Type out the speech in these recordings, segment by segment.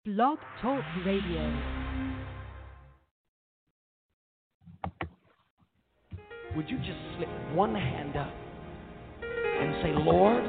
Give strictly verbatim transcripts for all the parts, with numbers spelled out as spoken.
Blog Talk Radio. Would you just slip one hand up and say, Lord,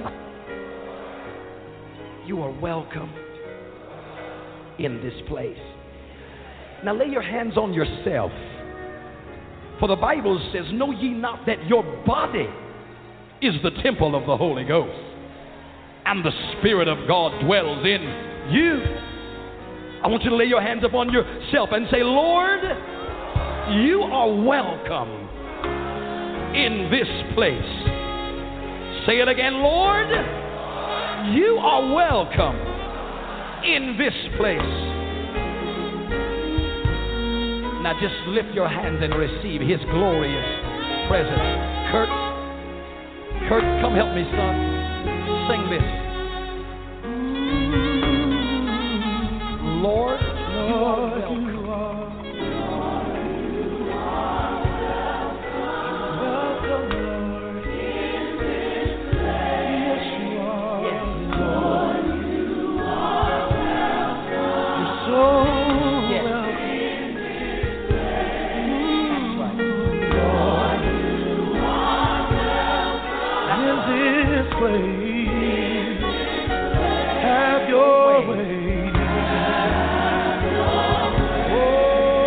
you are welcome in this place. Now lay your hands on yourself. For the Bible says, know ye not that your body is the temple of the Holy Ghost, and the Spirit of God dwells in you. I want you to lay your hands upon yourself and say, Lord, you are welcome in this place. Say it again, Lord, you are welcome in this place. Now just lift your hands and receive His glorious presence. Kurt, Kurt, come help me, son. Sing this. Lord, you are welcome. Have your way. Oh,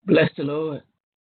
Bless the Lord.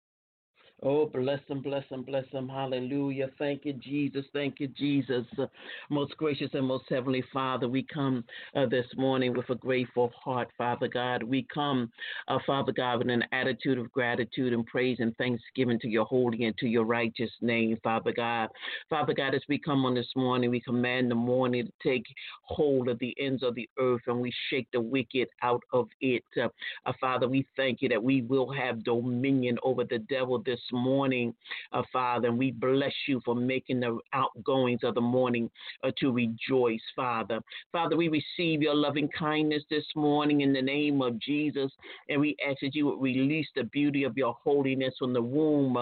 Oh, bless him, bless him, bless him. Hallelujah. Thank you, Jesus. Thank you, Jesus. Uh, most gracious and most heavenly Father, we come uh, this morning with a grateful heart, Father God. We come, uh, Father God, with an attitude of gratitude and praise and thanksgiving to your holy and to your righteous name, Father God. Father God, as we come on this morning, we command the morning to take hold of the ends of the earth and we shake the wicked out of it. Uh, uh, Father, we thank you that we will have dominion over the devil this morning, uh, Father, and we bless you for making the outgoings of the morning uh, to rejoice, Father. Father, we receive your loving kindness this morning in the name of Jesus, and we ask that you would release the beauty of your holiness from the womb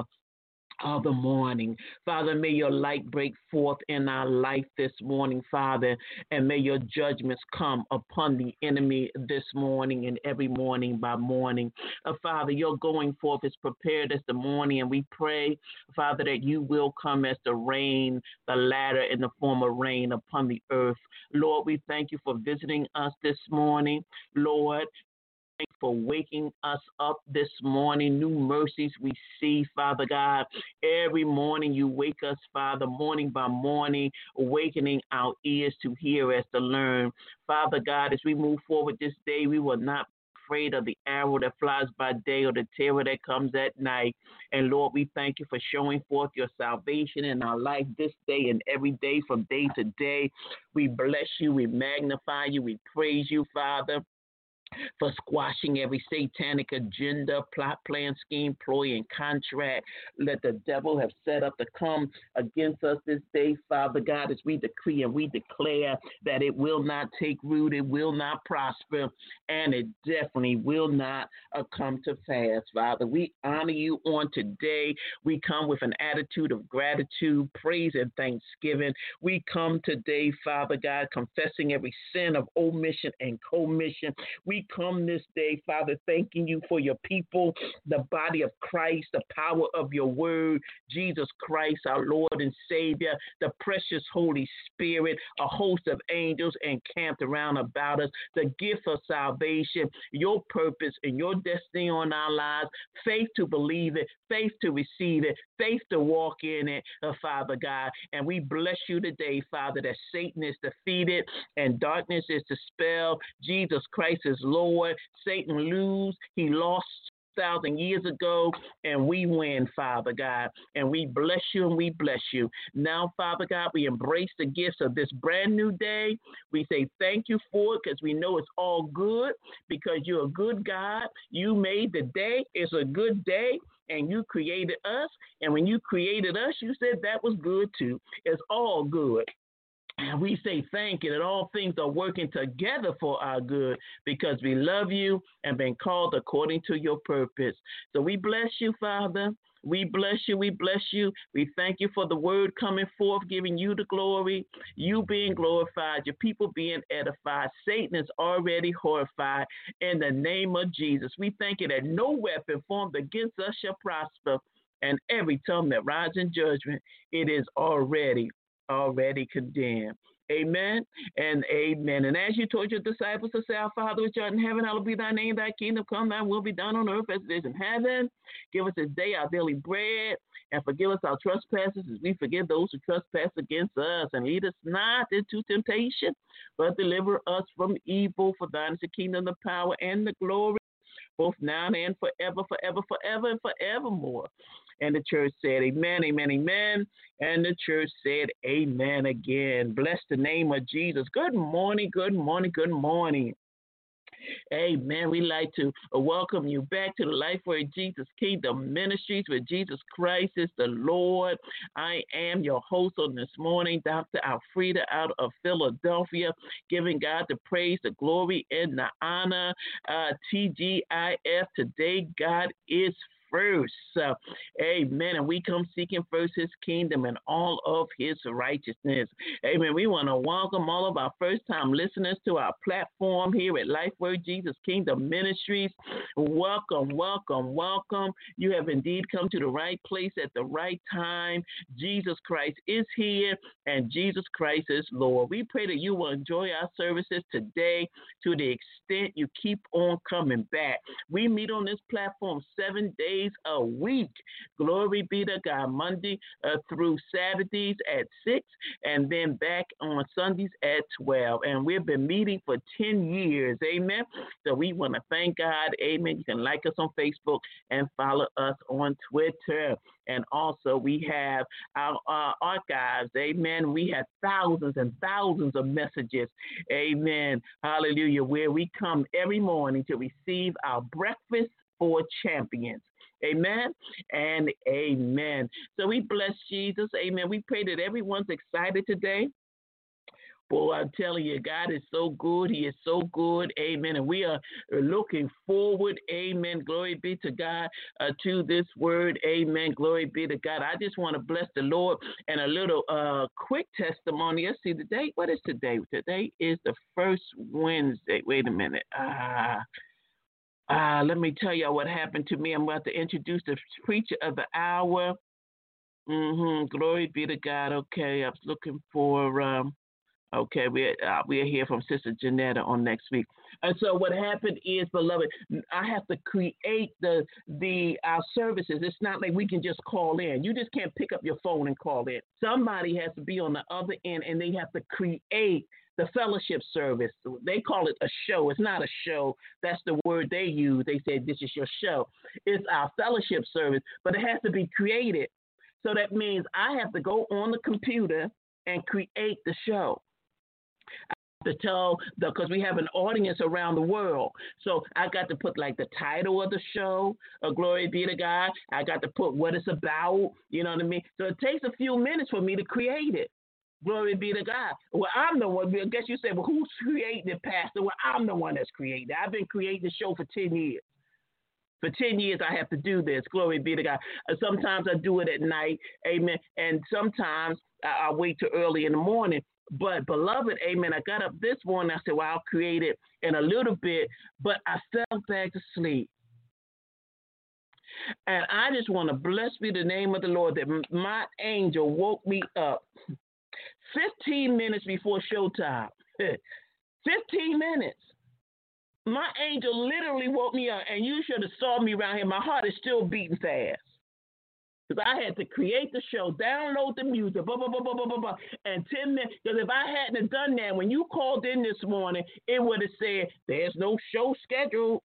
of the morning. Father, may your light break forth in our life this morning, Father, and may your judgments come upon the enemy this morning and every morning by morning. Uh, Father, your going forth is prepared as the morning, and we pray, Father, that you will come as the rain, the latter in the form of rain upon the earth. Lord, we thank you for visiting us this morning. Lord, thank you for waking us up this morning. New mercies we see, Father God. Every morning you wake us, Father, morning by morning, awakening our ears to hear as to learn. Father God, as we move forward this day, we will not be afraid of the arrow that flies by day or the terror that comes at night. And Lord, we thank you for showing forth your salvation in our life this day and every day from day to day. We bless you, we magnify you, we praise you, Father, for squashing every satanic agenda, plot, plan, scheme, ploy, and contract that the devil have set up to come against us this day, Father God, as we decree and we declare that it will not take root, it will not prosper, and it definitely will not uh, come to pass, Father. We honor you on today. We come with an attitude of gratitude, praise, and thanksgiving. We come today, Father God, confessing every sin of omission and commission. We come this day, Father, thanking you for your people, the body of Christ, the power of your word, Jesus Christ, our Lord and Savior, the precious Holy Spirit, a host of angels encamped around about us, the gift of salvation, your purpose and your destiny on our lives, faith to believe it, faith to receive it, faith to walk in it, uh, Father God. And we bless you today, Father, that Satan is defeated and darkness is dispelled. Jesus Christ is Lord. Satan lose. He lost thousand years ago, and we win, Father God, and we bless you and we bless you. Now, Father God, we embrace the gifts of this brand new day. We say thank you for it because we know it's all good because you're a good God. You made the day. It's a good day, and you created us, and when you created us, you said that was good too. It's all good. And we say thank you that all things are working together for our good because we love you and been called according to your purpose. So we bless you, Father. We bless you. We bless you. We thank you for the word coming forth, giving you the glory, you being glorified, your people being edified. Satan is already horrified in the name of Jesus. We thank you that no weapon formed against us shall prosper, and every tongue that rises in judgment, it is already already condemned. Amen and amen. And as you told your disciples to say, our Father which art in heaven, hallowed be thy name, thy kingdom come, thy will be done on earth as it is in heaven. Give us this day our daily bread, and forgive us our trespasses as we forgive those who trespass against us. And lead us not into temptation, but deliver us from evil. For thine is the kingdom, the power, and the glory, both now and forever, forever, forever, and forevermore. And the church said, amen, amen, amen. And the church said, amen again. Bless the name of Jesus. Good morning, good morning, good morning. Amen. We'd like to welcome you back to the Lifeway Jesus Kingdom Ministries, where Jesus Christ is the Lord. I am your host on this morning, Doctor Alfreda out of Philadelphia, giving God the praise, the glory, and the honor. Uh, T G I F, today God is first. Uh, amen. And we come seeking first his kingdom and all of his righteousness. Amen. We want to welcome all of our first-time listeners to our platform here at Lifeword Jesus Kingdom Ministries. Welcome, welcome, welcome. You have indeed come to the right place at the right time. Jesus Christ is here, and Jesus Christ is Lord. We pray that you will enjoy our services today to the extent you keep on coming back. We meet on this platform seven days a week. Glory be to God. Monday uh, through Saturdays at six, and then back on Sundays at twelve. And we've been meeting for ten years. Amen. So we want to thank God. Amen. You can like us on Facebook and follow us on Twitter. And also we have our uh, archives. Amen. We have thousands and thousands of messages. Amen. Hallelujah. Where we come every morning to receive our breakfast for champions. Amen and amen. So we bless Jesus. Amen. We pray that everyone's excited today. Boy, I'm telling you, God is so good. He is so good. Amen. And we are looking forward. Amen. Glory be to God uh, to this word. Amen. Glory be to God. I just want to bless the Lord and a little uh, quick testimony. Let's see the date. What is today? Today is the first Wednesday. Wait a minute. Ah. Uh, Uh, let me tell you what happened to me. I'm about to introduce the preacher of the hour. Mm-hmm. Glory be to God. Okay, I was looking for, um, okay, we're, uh, we'll hear from Sister Janetta on next week. And so what happened is, beloved, I have to create the the our services. It's not like we can just call in. You just can't pick up your phone and call in. Somebody has to be on the other end, and they have to create the fellowship service. They call it a show. It's not a show. That's the word they use. They say, this is your show. It's our fellowship service, but it has to be created. So that means I have to go on the computer and create the show. I have to tell, because we have an audience around the world. So I got to put like the title of the show, uh, glory be to God. I got to put what it's about, you know what I mean? So it takes a few minutes for me to create it. Glory be to God. Well, I'm the one. I guess you say, well, who's creating it, Pastor? Well, I'm the one that's creating it. I've been creating the show for ten years. For ten years, I have to do this. Glory be to God. Sometimes I do it at night. Amen. And sometimes I, I wait till early in the morning. But, beloved, amen, I got up this morning. I said, well, I'll create it in a little bit. But I fell back to sleep. And I just want to bless be the name of the Lord that my angel woke me up fifteen minutes before showtime. fifteen minutes. My angel literally woke me up, and you should have saw me around here. My heart is still beating fast. Because I had to create the show, download the music, blah, blah, blah, blah, blah, blah, blah, and ten minutes. Because if I hadn't have done that, when you called in this morning, it would have said, there's no show scheduled.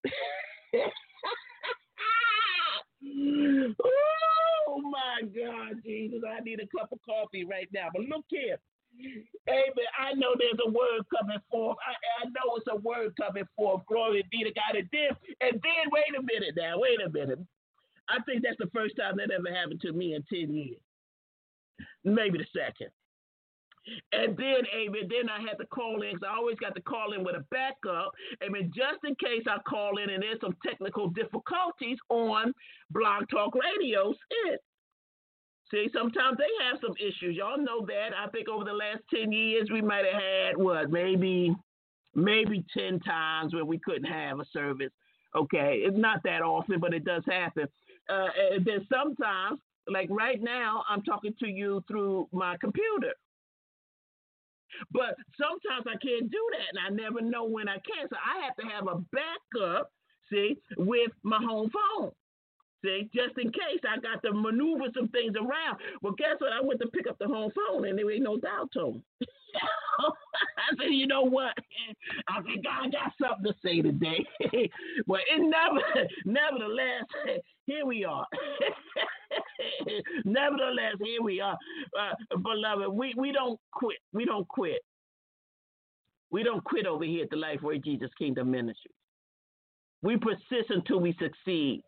Oh, my God, Jesus. I need a cup of coffee right now. But look here. Amen. I know there's a word coming forth. I, I know it's a word coming forth. Glory be to God. And then, and then, wait a minute now. Wait a minute. I think that's the first time that ever happened to me in ten years. Maybe the second. And then, amen, then I had to call in, because I always got to call in with a backup. Amen, just in case I call in and there's some technical difficulties on Blog Talk Radio. It. See, sometimes they have some issues. Y'all know that. I think over the last ten years, we might have had, what, maybe, maybe ten times where we couldn't have a service. Okay, it's not that often, but it does happen. Uh, and then sometimes, like right now, I'm talking to you through my computer. But sometimes I can't do that, and I never know when I can. So I have to have a backup, see, with my home phone. See, just in case I got to maneuver some things around. Well, guess what? I went to pick up the home phone, and there ain't no dial tone. I said, you know what? I said, God got something to say today. But it never, nevertheless, here we are. Nevertheless, here we are. Uh, beloved, we, we don't quit. We don't quit. We don't quit over here at the Lifeword Jesus Kingdom Ministry. We persist until we succeed.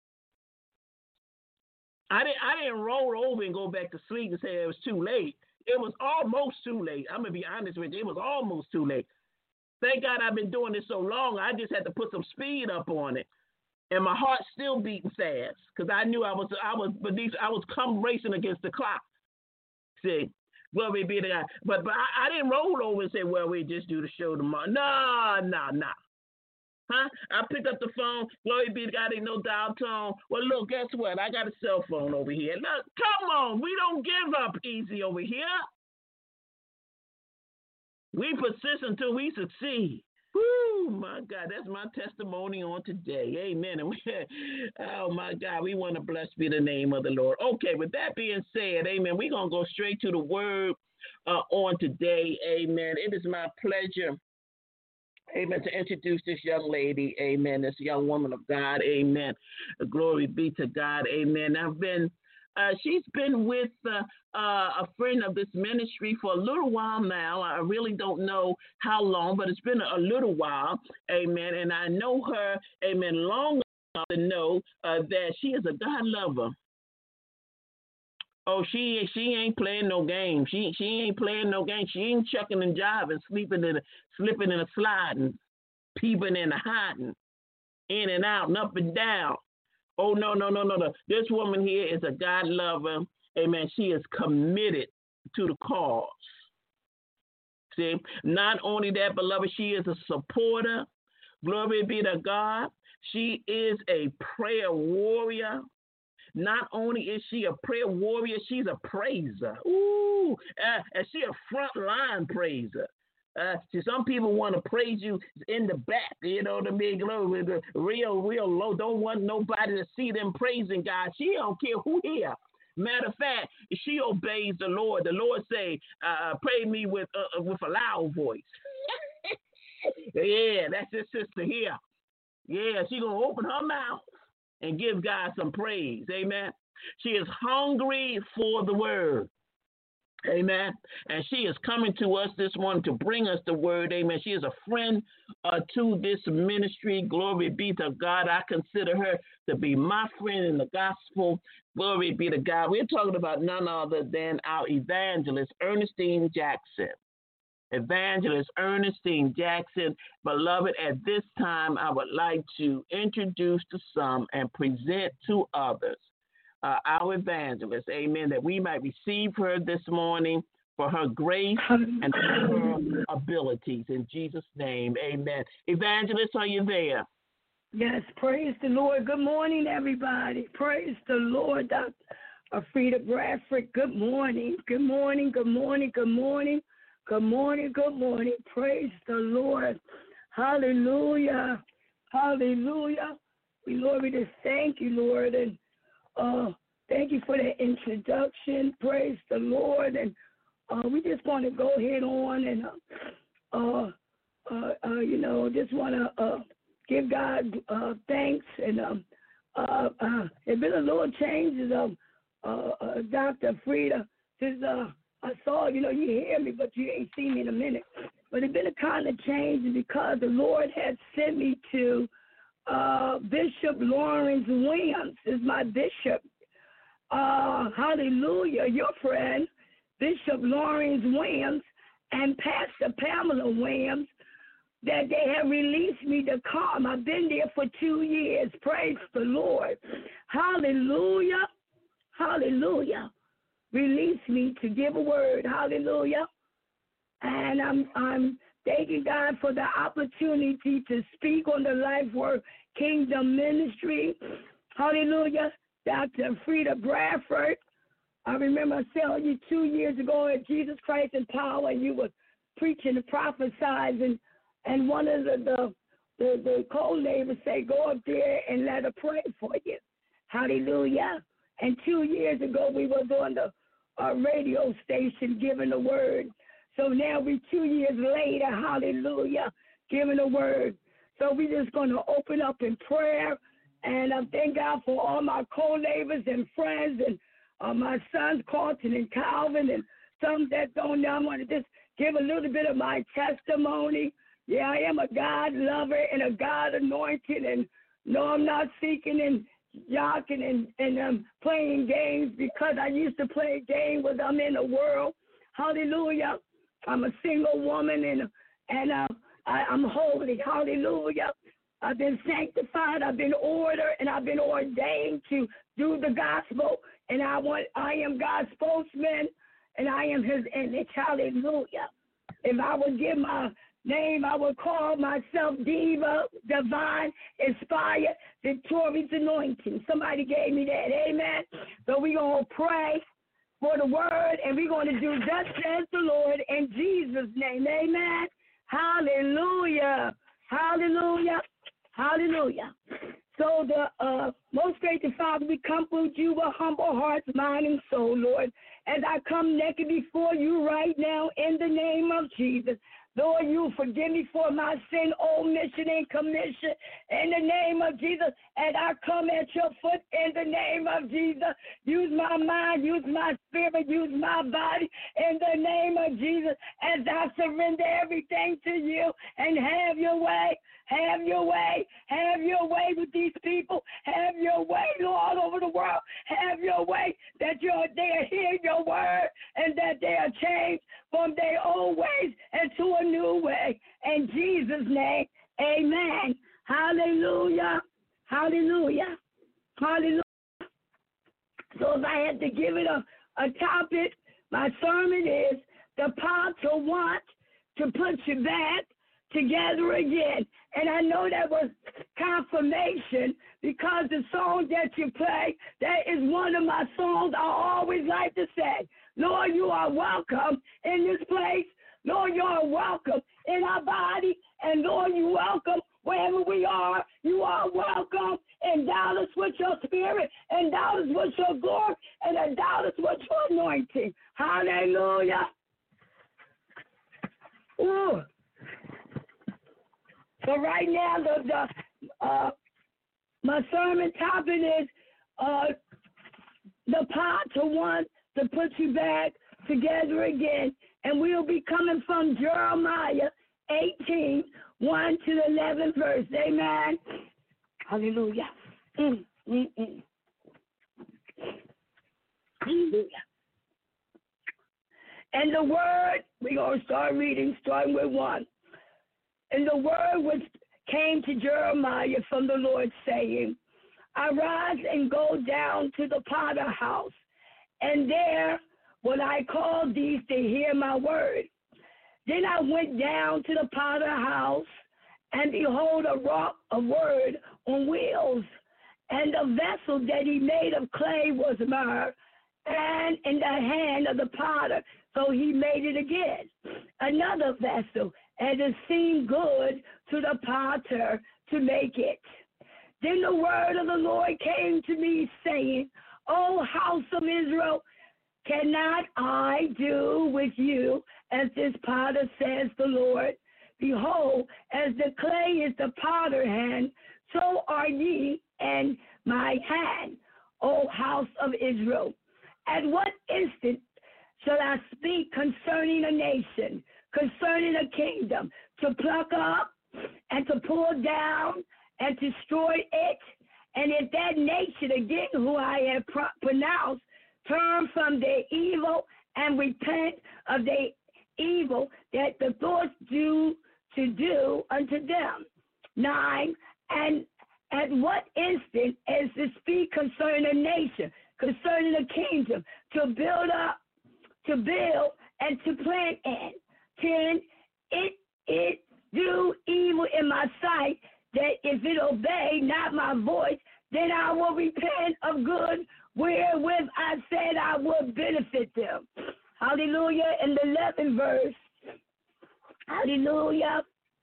I didn't, I didn't roll over and go back to sleep and say it was too late. It was almost too late. I'm going to be honest with you. It was almost too late. Thank God I've been doing this so long, I just had to put some speed up on it. and my heart still beating fast because I knew I was I was beneath, I was come racing against the clock. See, glory be to God. But but I, I didn't roll over and say, well, we just do the show tomorrow. No, no, no. Huh? I picked up the phone. Glory be to God, ain't no dial tone. Well, look, guess what? I got a cell phone over here. Look, come on. We don't give up easy over here. We persist until we succeed. Woo, my God, that's my testimony on today. Amen. And we, oh, my God, we want to bless be the name of the Lord. Okay, with that being said, amen, we're going to go straight to the word uh, on today. Amen. It is my pleasure, amen, to introduce this young lady, amen, this young woman of God, amen. Glory be to God, amen. I've been, uh, she's been with uh, uh, a friend of this ministry for a little while now. I really don't know how long, but it's been a little while, amen. And I know her, amen, long enough to know uh, that she is a God lover. Oh, she she ain't playing no game. She she ain't playing no game. She ain't chucking and jiving, sleeping in, a, slipping and a sliding, peeping and a hiding, in and out and up and down. Oh no no no no no! This woman here is a God lover. Amen. She is committed to the cause. See, not only that, beloved, she is a supporter. Glory be to God. She is a prayer warrior. Not only is she a prayer warrior, she's a praiser. Ooh, uh, and she a frontline praiser. Uh, see, some people want to praise you in the back, you know what I mean? Glory, the real, real low. Don't want nobody to see them praising God. She don't care who here. Matter of fact, she obeys the Lord. The Lord say, uh, "Pray me with uh, with a loud voice." Yeah, that's his sister here. Yeah, she gonna open her mouth and give God some praise. Amen. She is hungry for the word. Amen. And she is coming to us this morning to bring us the word. Amen. She is a friend uh, to this ministry. Glory be to God. I consider her to be my friend in the gospel. Glory be to God. We're talking about none other than our evangelist, Ernestine Jackson. Evangelist Ernestine Jackson. Beloved, at this time, I would like to introduce to some and present to others uh, our evangelist, amen, that we might receive her this morning for her grace and for her abilities. In Jesus' name, amen. Evangelist, are you there? Yes, praise the Lord. Good morning, everybody. Praise the Lord, Doctor Frida Bradford. Good morning. Good morning. Good morning. Good morning. Good morning, good morning. Praise the Lord. Hallelujah. Hallelujah. We, Lord, we just thank you, Lord. And uh, thank you for the introduction. Praise the Lord. And uh, we just want to go ahead on and, uh, uh, uh, uh, you know, just want to uh, give God uh, thanks. And um, uh, uh, there's been a little changes of uh, uh, Doctor Frida. Since, uh, I saw, you know, you hear me, but you ain't seen me in a minute. But it's been a kind of change because the Lord had sent me to uh, Bishop Lawrence Williams, is my bishop. Uh, hallelujah, your friend, Bishop Lawrence Williams and Pastor Pamela Williams, that they have released me to come. I've been there for two years. Praise the Lord. Hallelujah. Hallelujah. Release me to give a word. Hallelujah. And I'm I'm thanking God for the opportunity to speak on the Life Word Kingdom Ministry. Hallelujah. Doctor Frida Bradford. I remember telling you two years ago at Jesus Christ in Power, and you were preaching and prophesying, and one of the, the, the, the co-neighbors say, go up there and let her pray for you. Hallelujah. And two years ago, we was on the uh, radio station giving the word. So now we two years later, hallelujah, giving the word. So we're just going to open up in prayer. And I thank God for all my co-neighbors and friends and uh, my sons, Carlton and Calvin, and some that don't know. I want to just give a little bit of my testimony. Yeah, I am a God lover and a God anointed. And no, I'm not seeking and yawking and, and um, playing games, because I used to play a game when I'm in the world. Hallelujah. I'm a single woman, and and uh, I, I'm holy. Hallelujah. I've been sanctified, I've been ordered, and I've been ordained to do the gospel. And I want, I am God's spokesman, and I am his image. Hallelujah. If I would give my name, I would call myself Diva, divine, inspired, victorious anointing. Somebody gave me that. Amen. So we're going to pray for the word, and we're going to do thus says the Lord in Jesus' name. Amen. Hallelujah. Hallelujah. Hallelujah. So the uh, most gracious Father, we come with you with humble hearts, mind, and soul, Lord. As I come naked before you right now in the name of Jesus. Lord, you forgive me for my sin, omission, and commission in the name of Jesus. And I come at your foot in the name of Jesus. Use my mind, use my spirit, use my body in the name of Jesus as I surrender everything to you and have your way. Have your way. Have your way with these people. Have your way, Lord, all over the world. Have your way that you're, they are hearing your word and that they are changed from their old ways into a new way. In Jesus' name, amen. Hallelujah. Hallelujah. Hallelujah. So if I had to give it a, a topic, my sermon is the power to want to put you back together again. And I know that was confirmation because the song that you play, that is one of my songs I always like to say. Lord, you are welcome in this place. Lord, you are welcome in our body. And Lord, you welcome wherever we are. You are welcome. Endow us with your spirit. Endow us with your glory. And endow us with your anointing. Hallelujah. Ooh. So right now, the, the uh, my sermon topic is uh, the power to want to put you back together again. And we'll be coming from Jeremiah eighteen, one to the eleventh verse. Amen. Hallelujah. Mm, mm, mm. Hallelujah. And the word, we're going to start reading, starting with one. And the word which came to Jeremiah from the Lord, saying, Arise and go down to the potter house, and there will I call these to hear my word. Then I went down to the potter house, and behold, a rock of word on wheels, and the vessel that he made of clay was myrrh, and in the hand of the potter, so he made it again, another vessel, and it seemed good to the potter to make it. Then the word of the Lord came to me, saying, O house of Israel, cannot I do with you as this potter, says the Lord? Behold, as the clay is the potter's hand, so are ye in my hand, O house of Israel. At what instant shall I speak concerning a nation, concerning a kingdom, to pluck up and to pull down and to destroy it? And if that nation again who I have pro- pronounced turn from their evil and repent of their evil that the thoughts do to do unto them. Nine, and at what instant is to speak concerning a nation, concerning a kingdom, to build up, to build and to plant in. Ten, it it do evil in my sight, that if it obey not my voice, then I will repent of good wherewith I said I would benefit them. Hallelujah. In the eleventh verse. Hallelujah.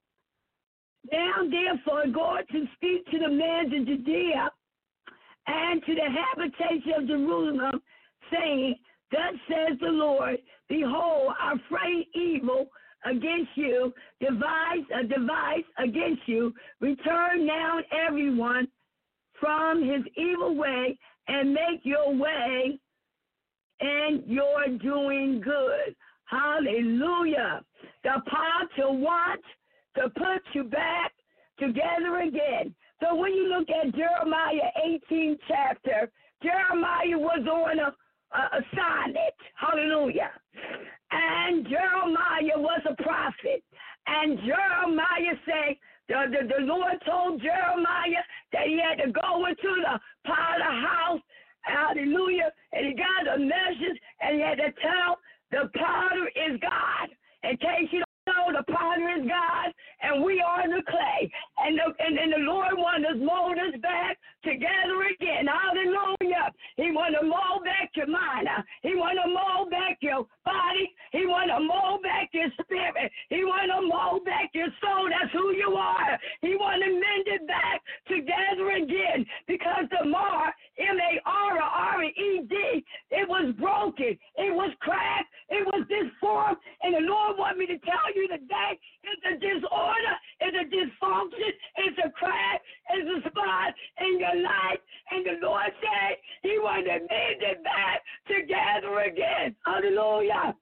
Now therefore go to speak to the men of Judea and to the habitation of Jerusalem, saying, Thus says the Lord, behold, I frame evil against you, devise a device against you. Return now everyone from his evil way and make your way, and you're doing good. Hallelujah. The power to want to put you back together again. So when you look at Jeremiah eighteen chapter, Jeremiah was on a Uh, assignment, hallelujah. And Jeremiah was a prophet. And Jeremiah said, the, the, the Lord told Jeremiah that he had to go into the potter house, hallelujah, and he got the measures, and he had to tell the potter is God. In case you know, the potter is God, and we are the clay. And the, and, and the Lord wants us mold us back together again. Hallelujah. He wants to mold back your mind. He wants to mold back your body. He wants to mold back your spirit. He wants to mold back your soul. That's who you are. He wants to mend it back together again, because the mar, M A R R E D, it was broken. It was cracked. It was disformed. And the Lord wants me to tell you today, it's a disorder, it's a dysfunction, it's a crack, it's a spot in your life. And the Lord said he wanted to mend it back together again. Hallelujah.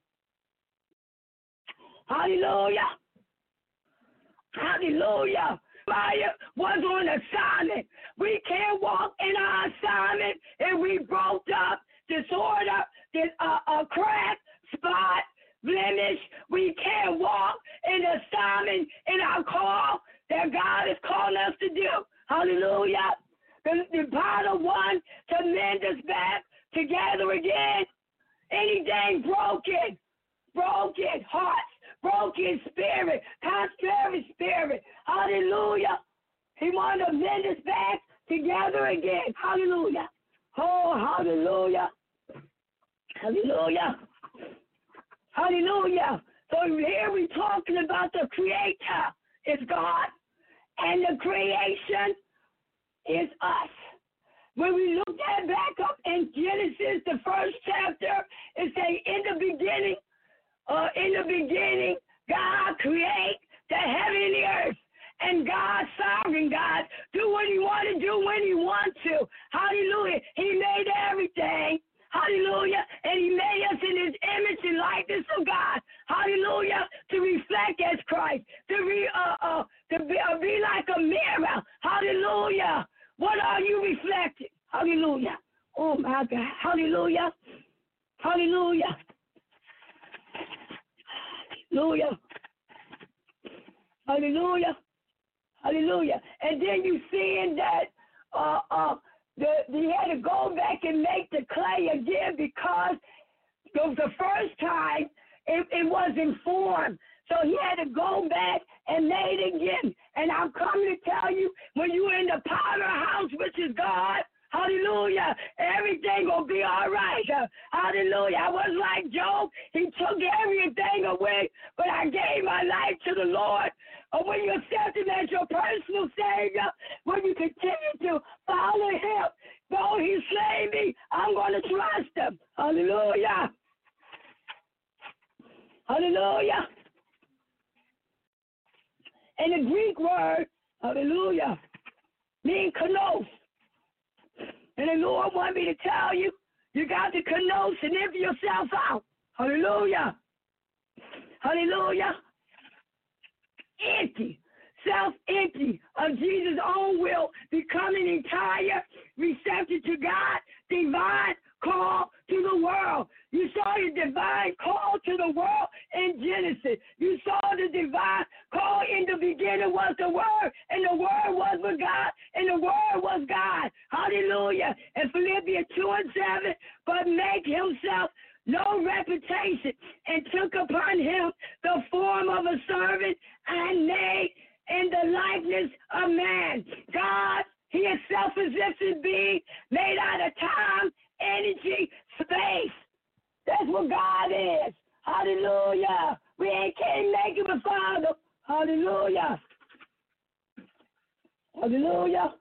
Hallelujah. Hallelujah. Fire was on assignment. We can't walk in our assignment, and we broke up disorder, this uh, uh, crack, spot, blemish. We can't walk in the assignment in our call that God has called us to do. Hallelujah. The, the potter wants to mend us back together again. Anything broken, broken hearts, broken spirit, contrary spirit. Hallelujah. He wants to mend us back together again. Hallelujah. Oh, hallelujah. Hallelujah. Hallelujah. So here we're talking about the Creator is God, and the creation is us. When we look that back up in Genesis, the first chapter, it says, in the beginning, uh, in the beginning, God create the heaven and the earth. And God, sovereign God, do what he want to do when he want to. Hallelujah. He made everything. Hallelujah. And he made us in his image and likeness of God. Hallelujah. To reflect as Christ. To be, uh, uh, to be, uh, be like a mirror. Hallelujah. What are you reflecting? Hallelujah. Oh, my God. Hallelujah. Hallelujah. Hallelujah. Hallelujah. Hallelujah. And then you seeing that uh, uh, the, they had to go back and make the clay again, because the, the first time it, it wasn't formed. So he had to go back and made it again. And I'm coming to tell you, when you're in the potter house, which is God, hallelujah, everything will be all right. Uh, hallelujah. I was like Job. He took everything away, but I gave my life to the Lord. Or when you accept him as your personal Savior, when you continue to follow him, though he slay me, I'm going to trust him. Hallelujah. Hallelujah. And the Greek word, hallelujah, means kanos. And the Lord want me to tell you, you got to kanos and empty yourself out. Hallelujah. Hallelujah. Empty. Self-empty of Jesus' own will, becoming entire, receptive to God, divine call to the world. You saw the divine call to the world in Genesis. You saw the divine call. In the beginning was the Word, and the Word was with God, and the Word was God. Hallelujah. And Philippians two and seven, but make himself no reputation, and took upon him the form of a servant, and made in the likeness of man. God, he is self-existent being, made out of time, energy, space. That's what God is. Hallelujah. We ain't can't make him a father. Hallelujah. Hallelujah.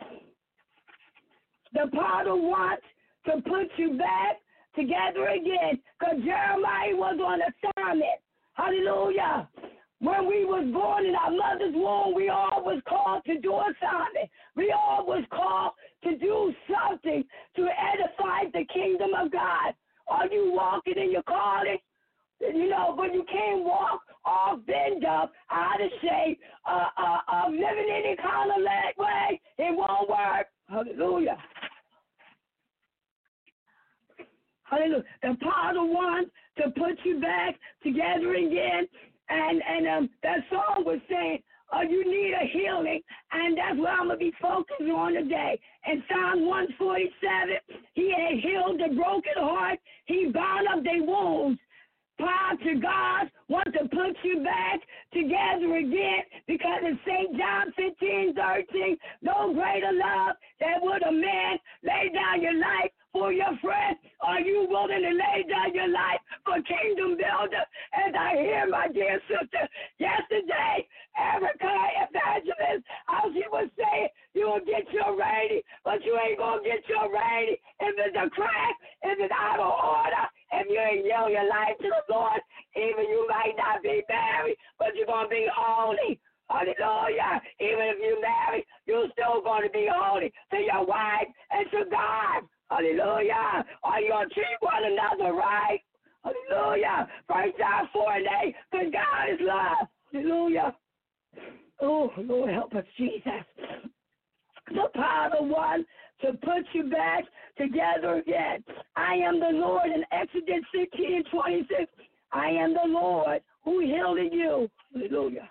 The potter wants to put you back together again, because Jeremiah was on assignment. Hallelujah. When we was born in our mother's womb, we all was called to do assignment. We all was called to do something to edify the kingdom of God. Are you walking in your calling? You know, but you can't walk all bend up, out of shape, uh, uh, uh, living any kind of way. It won't work. Hallelujah. Hallelujah. The potter wants to put you back together again. And and um, that song was saying, or you need a healing, and that's what I'm going to be focusing on today. In Psalm one forty-seven, he had healed the broken heart. He bound up their wounds. Power to God wants to put you back together again, because in Saint John fifteen thirteen, no greater love than would a man lay down your life for your friend. Are you willing to lay down your life for Kingdom Builder? As I hear my dear sister yesterday, Erica Evangelist, how she was saying, you will get your rating, but you ain't going to get your rating if it's a crack, if it's out of order, if you ain't yield your life to the Lord. Even you might not be married, but you're going to be holy. Hallelujah. Even if you're married, you're still going to be holy to your wife and to God. Hallelujah. Are you going to treat one another right? Hallelujah. First John four and eight, because God is love. Hallelujah. Oh, Lord, help us, Jesus. The power of one to put you back together again. I am the Lord in Exodus sixteen and twenty-six. I am the Lord who healed you. Hallelujah.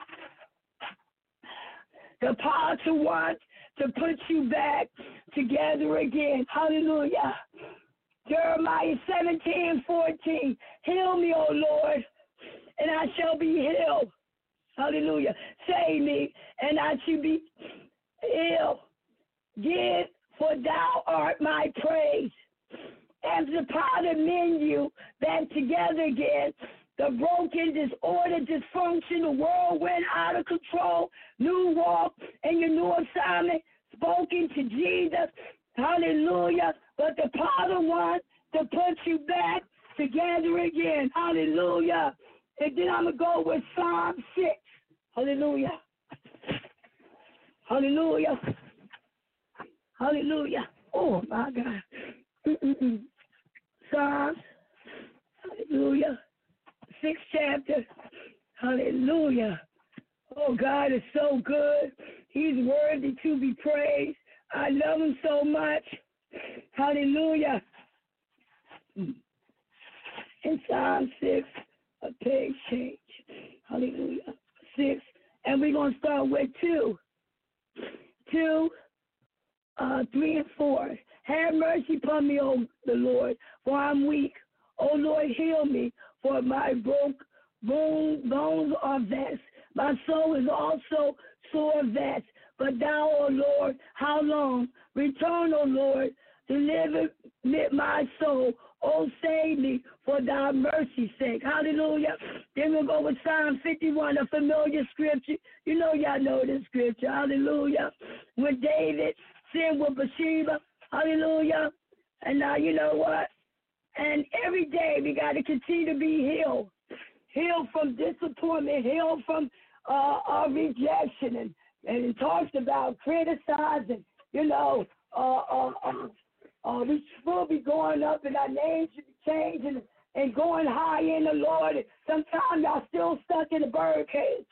The power to want to put you back together again. Hallelujah. Jeremiah seventeen and fourteen. Heal me, O Lord, and I shall be healed. Hallelujah. Save me, and I shall be healed. Give, for thou art my praise. As the power to mend you back together again, the broken, disordered, dysfunction, whirlwind, out of control, new walk, and your new assignment, spoken to Jesus. Hallelujah. But the power one to put you back together again. Hallelujah. And then I'm going to go with Psalm six. Hallelujah. Hallelujah. Hallelujah. Oh, my God. Mm-mm-mm. Psalms. Hallelujah. Sixth chapter. Hallelujah. Oh, God is so good. He's worthy to be praised. I love him so much. Hallelujah. In Psalm six, a page change. Hallelujah. Six. And we're going to start with two. Two, uh, three, and four. Have mercy upon me, O the Lord, for I'm weak. O Lord, heal me, for my broke bone, bones are vexed. My soul is also sore vexed. But thou, O Lord, how long? Return, O Lord, deliver my soul. Oh, save me for thy mercy's sake. Hallelujah. Then we'll go with Psalm fifty-one, a familiar scripture. You know y'all know this scripture. Hallelujah. When David sinned with Bathsheba. Hallelujah. And now you know what? And every day we got to continue to be healed. Healed from disappointment. Healed from uh, uh, rejection. And, and it talks about criticizing, you know, uh, uh, uh, Uh, we will be going up and our names should be changing and going high in the Lord. Sometimes y'all still stuck in the bird cage.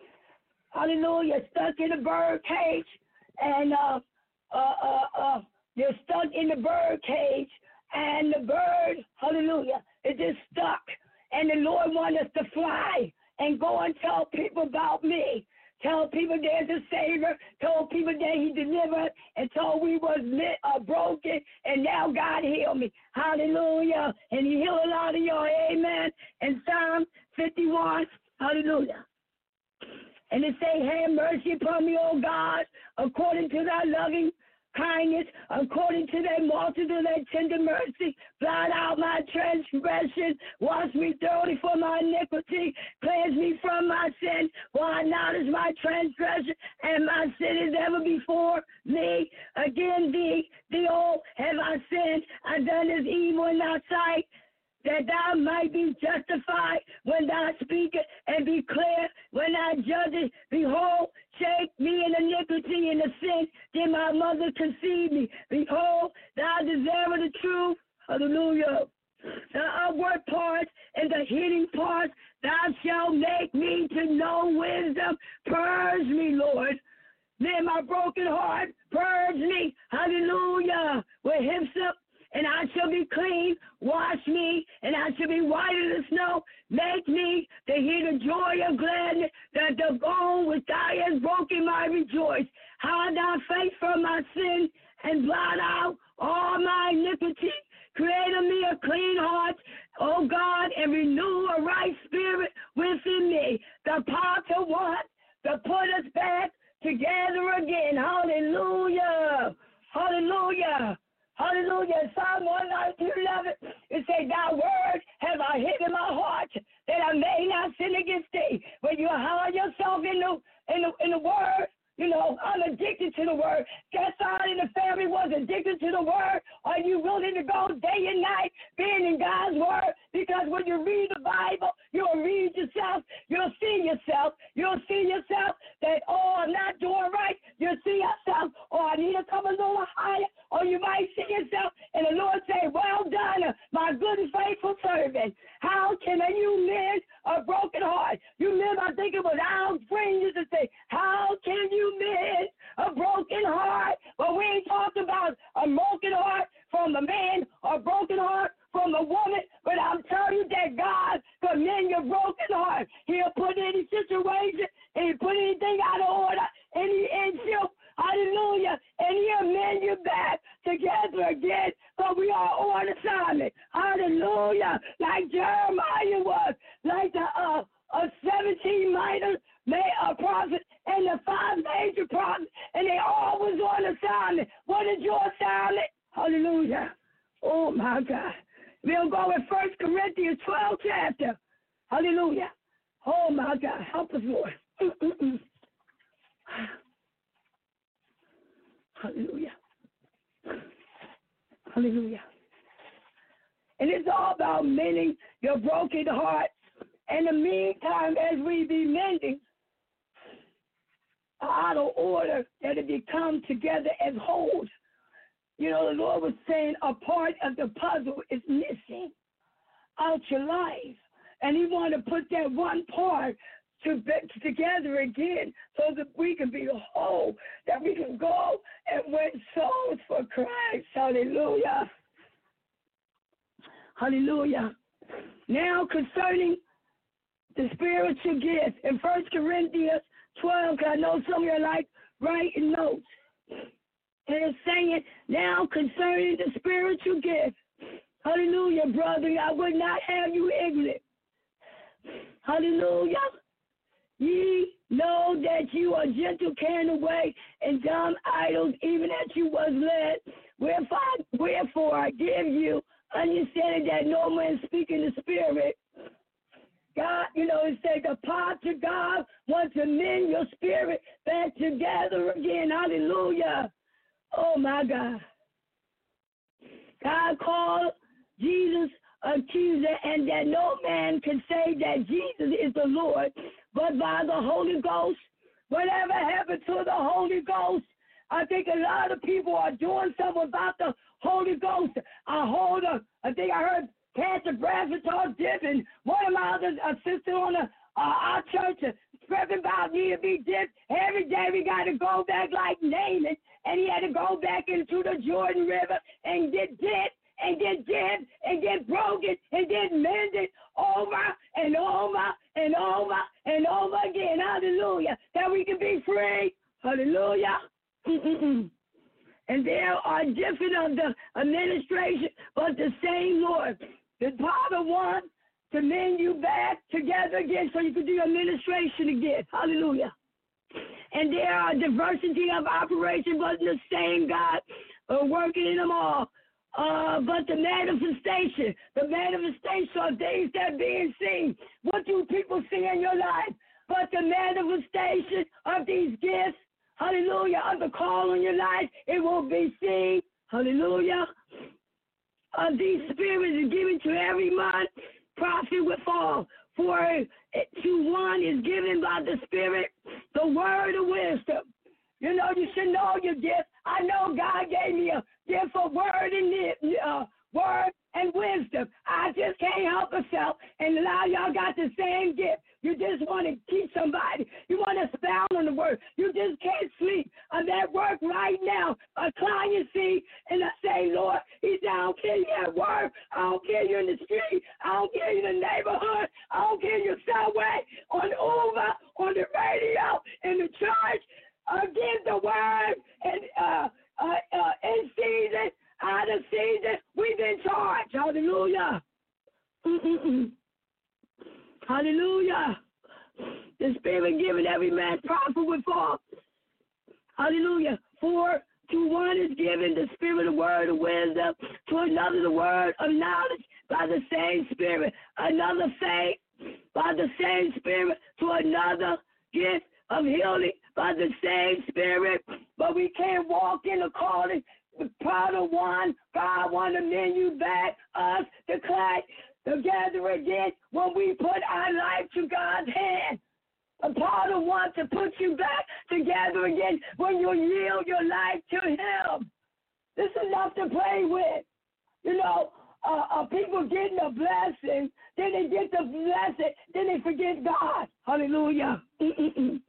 Hallelujah, stuck in the bird cage. And uh, uh, uh, uh, you're stuck in the bird cage. And the bird, hallelujah, is just stuck. And the Lord wants us to fly and go and tell people about me. Tell people there's a Savior. Told people that He delivered. And told we was lit, uh, broken. And now God healed me. Hallelujah. And He healed a lot of y'all. Amen. And Psalm fifty-one. Hallelujah. And it say, have mercy upon me, O God, according to thy loving kindness, according to thy multitude of thy tender mercy. Blot out my transgression. Wash me thoroughly from my iniquity. Cleanse me from my sin. For I acknowledge my transgression, and my sin is ever before me. Again, thee, thee, oh, have I sinned. I done this evil in thy sight, that thou might be justified when thou speakest, and be clear when thou judgest. Behold, shake me in iniquity and the sin, did my mother conceive me. Behold, thou deservest the truth. Hallelujah. The upward parts and the hidden parts, thou shalt make me to know wisdom. Purge me, Lord. Then my broken heart, purge me. Hallelujah. With hyssop, and I shall be clean. Wash me, and I shall be whiter than snow. Make me to hear the joy of gladness, that the bone which thou hast from my sin and blot out all my iniquity. Create in me a clean heart, O God, and renew a right spirit within me. The potter wants to put us back together again. Hallelujah. Hallelujah. Hallelujah. Psalm one ninety-two, eleven, it says, thy word have I hid in my heart, that I may not sin against thee. When you hide yourself in the, in the, in the word, you know, I'm addicted to the word. Gaston and the family was addicted to the word. Are you willing to go day and night being in God's word? Because when you read the Bible, you'll read yourself. You'll see yourself. You'll see yourself that, oh, I'm not doing right. You'll see yourself, oh, I need to come a little higher. Or you might see yourself, and the Lord say, well done, my good and faithful servant. How can you mend a broken heart? You live, I think it was Al Green used to say, how can you mend a broken heart? But we ain't talking about a broken heart from a man or a broken heart from a woman, but I'm telling you that God can mend your broken heart. He'll put any situation, and he'll put anything out of order, and, he, and she'll hallelujah. And he'll mend you back together again. But we are on assignment. Hallelujah. Like Jeremiah was. Like the uh, uh, seventeen minor uh, prophets and the five major prophets. And they all was on assignment. What is your assignment? Hallelujah. Oh, my God. We'll go with First Corinthians twelve chapter. Hallelujah. Oh, my God. Help us, Lord. Mm-mm-mm. Hallelujah. Hallelujah. And it's all about mending your broken heart. In the meantime, as we be mending, out of order, that it become together as whole. You know, the Lord was saying a part of the puzzle is missing out your life. And he wanted to put that one part to be together again so that we can be whole, that we can go and win souls for Christ. Hallelujah. Hallelujah. Now concerning the spiritual gifts in First Corinthians twelve, because I know some of you are like writing notes. And it's saying, now concerning the spiritual gifts, hallelujah, brother, I would not have you ignorant. Hallelujah. Ye know that you are gentle, carrying away, and dumb idols, even as you was led. Wherefore, wherefore I give you understanding that no man speak in the spirit. God, you know, it says the part to God wants to mend your spirit back together again. Hallelujah. Oh, my God. God called Jesus accuser, and that no man can say that Jesus is the Lord, but by the Holy Ghost. Whatever happened to the Holy Ghost? I think a lot of people are doing something about the Holy Ghost. I hold a, I think I heard Pastor Bradford talk different. One of my other sisters on the, uh, our church, Reverend Bob, need to be dipped. Every day we got to go back like Naaman, and he had to go back into the Jordan River and get dipped and get dipped and get broken and get mended over and over and over and over again. Hallelujah. That we can be free. Hallelujah. Mm-mm-mm. And there are different of the administration, but the same Lord. The Father wants to mend you back together again so you can do your administration again. Hallelujah. And there are diversity of operation, but the same God uh, working in them all. Uh, but the manifestation, the manifestation are things that are being seen. What do people see in your life? But the manifestation of these gifts, hallelujah, of the call on your life, it will be seen. Hallelujah. Of these spirits are given to every man, profit withal. For to one is given by the Spirit the word of wisdom. You know, you should know your gift. I know God gave me a gift for word and uh, word and wisdom. I just can't help myself. And a lot of y'all got the same gift. You just want to teach somebody. You want to expound on the word. You just can't sleep. I'm at work right now. A client see, and I say, Lord, he said, I don't care you at work. I don't care you in the street. I don't care you in the neighborhood. I don't care you subway, on Uber, on the radio, in the church. uh, give the word and uh, uh, uh, in season, out of season. We've been charged. Hallelujah. Mm-mm-mm. Hallelujah. The Spirit giving every man profit with all. Hallelujah. For to one is given the Spirit of word of wisdom, to another the word of knowledge by the same Spirit, another faith by the same Spirit, to another gift of healing by the same Spirit. But we can't walk in the calling. The part of one, God want to mend you back, us, the clay, together again when we put our life to God's hand. A part of one to put you back together again when you yield your life to Him. This is enough to play with. You know, uh, uh, people getting a blessing, then they get the blessing, then they forget God. Hallelujah. Mm-mm-mm.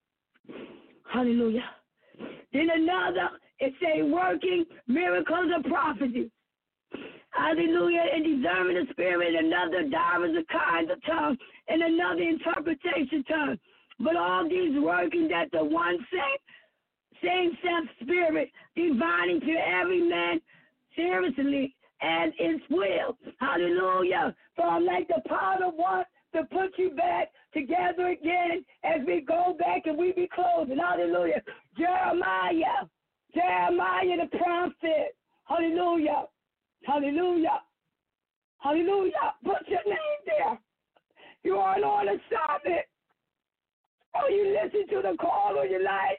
Hallelujah. Then another, it say working miracles of prophecy. Hallelujah. And discerning the spirit, another divers of kinds of tongue, and another interpretation tongue. But all these working that the one same, same self spirit, dividing to every man seriously as its will. Hallelujah. So I'm like the power of one to put you back together again as we go back and we be closing. Hallelujah. Jeremiah. Jeremiah the prophet. Hallelujah. Hallelujah. Hallelujah. Put your name there. You are on assignment. Oh, you listen to the call of your life.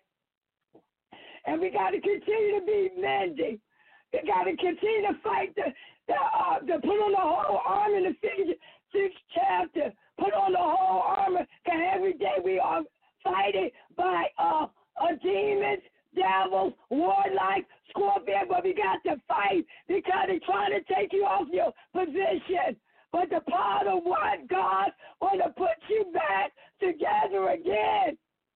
And we got to continue to be mending. We got to continue to fight the, the, uh, to put on the whole armor in the Ephesians sixth chapter. Put on the whole armor, because every day we are fighting by uh, uh, demons, devils, warlike, scorpion, but we got to fight because they're trying to take you off your position. But the power of what God want to put you back together again.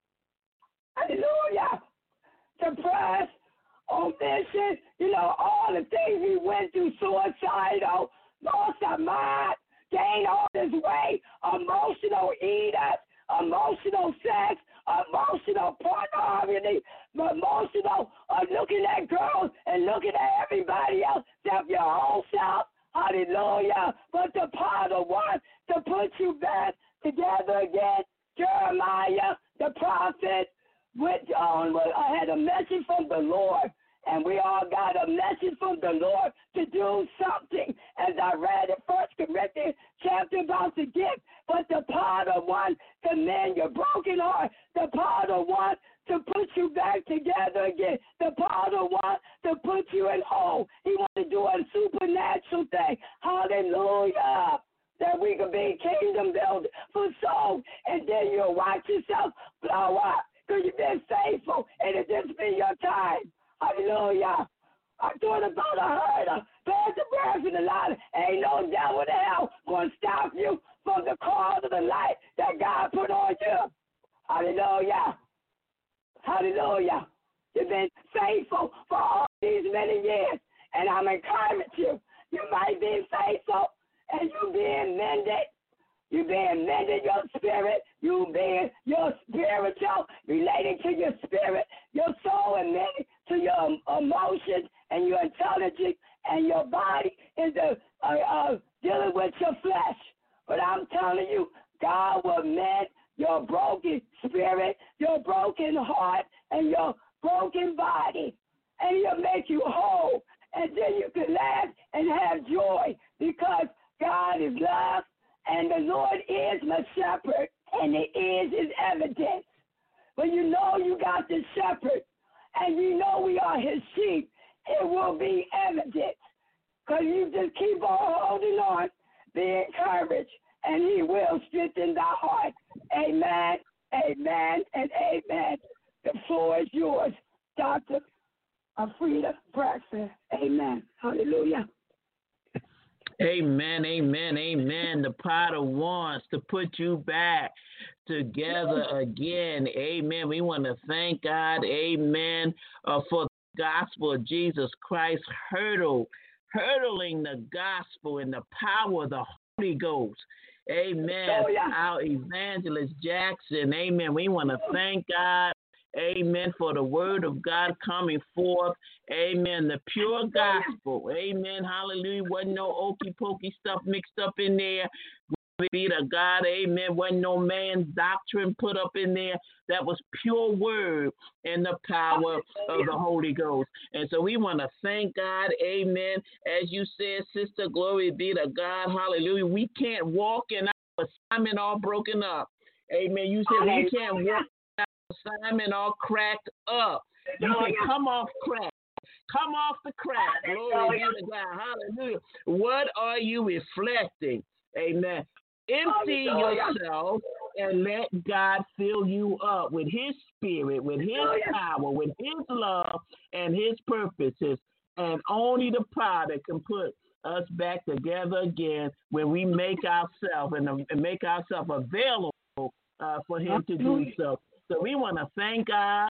Hallelujah. Suppress, omission, you know, all the things we went through, suicidal, lost our mind, gain all this weight, emotional eaters, emotional sex, emotional pornography, emotional uh, looking at girls and looking at everybody else except your own self. Hallelujah. But the power of one to put you back together again. Jeremiah, the prophet, went on, I had a message from the Lord, and we all got a message from the Lord to do something. As I read in First Corinthians chapter about the gift, but the part of one to mend your broken heart, the part of one to put you back together again, the part of one to put you in whole. He wants to do a supernatural thing. Hallelujah. That we can be kingdom builders for souls, and then you'll watch yourself blow up because you've been faithful, and it just been your time. Hallelujah. I thought about a herder. Pastor Bradford and Lana. Ain't no devil in hell going to stop you from the call of the light that God put on you. Hallelujah. Hallelujah. You've been faithful for all these many years, and I'm encouraging you. You might be faithful, and you being mended. You being mended your spirit. You being your spiritual, relating to your spirit, your soul, and mended to your emotions and your intelligence and your body is the, uh, uh, dealing with your flesh. But I'm telling you, God will mend your broken spirit, your broken heart, and your broken body. And He'll make you whole. And then you can laugh and have joy because God is love and the Lord is my shepherd, and the is is evidence. When you know you got the shepherd and you know we are His sheep, it will be evident. Because you just keep on holding on, be encouraged, and He will strengthen thy heart. Amen, amen, and amen. The floor is yours, Doctor Frida Braxton. Amen. Hallelujah. Amen, amen, amen. The Potter wants to put you back together again. Amen. We want to thank God, amen, uh, for the gospel of Jesus Christ, hurdle, hurdling the gospel in the power of the Holy Ghost. Amen. Oh, yeah. Our evangelist Jackson, amen. We want to thank God, Amen. For the word of God coming forth. Amen. The pure gospel. Amen. Hallelujah. Wasn't no okey pokey stuff mixed up in there. Glory be to God. Amen. Wasn't no man's doctrine put up in there. That was pure word and the power of the Holy Ghost. And so we want to thank God. Amen. As you said, sister, glory be to God. Hallelujah. We can't walk in our assignment all broken up. Amen. You said we can't walk in our assignment all cracked up. You said come off crack. Come off the crack. Glory be to God. Hallelujah. What are you reflecting? Amen. Empty yourself and let God fill you up with his spirit, with his power, with his love, and his purposes. And only the Father can put us back together again when we make ourselves and, and make ourselves available uh, for him to do so. So we want to thank God.